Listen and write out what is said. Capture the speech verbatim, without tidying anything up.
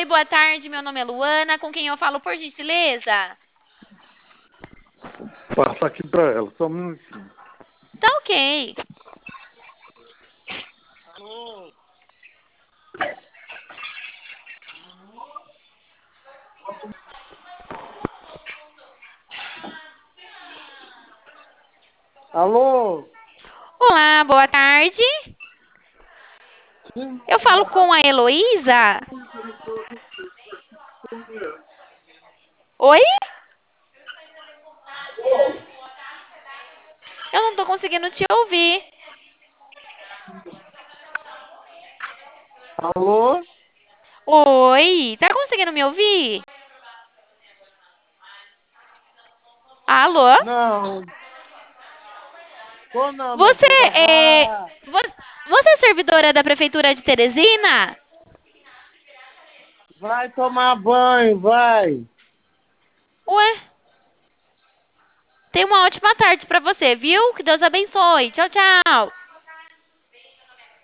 Oi, boa tarde. Meu nome é Luana. Com quem eu falo, por gentileza? Passa aqui pra ela, só um minutinho. Tá ok. Alô? Alô? Olá, boa tarde. Sim? Eu falo com a Heloísa. Oi? Eu não tô conseguindo te ouvir. Alô? Oi? Tá conseguindo me ouvir? Alô? Não, tô não, minha Você filha. é. Vá. vo- Você é servidora da Prefeitura de Teresina? Vai tomar banho, vai. Ué? Tenha uma ótima tarde pra você, viu? Que Deus abençoe. Tchau, tchau.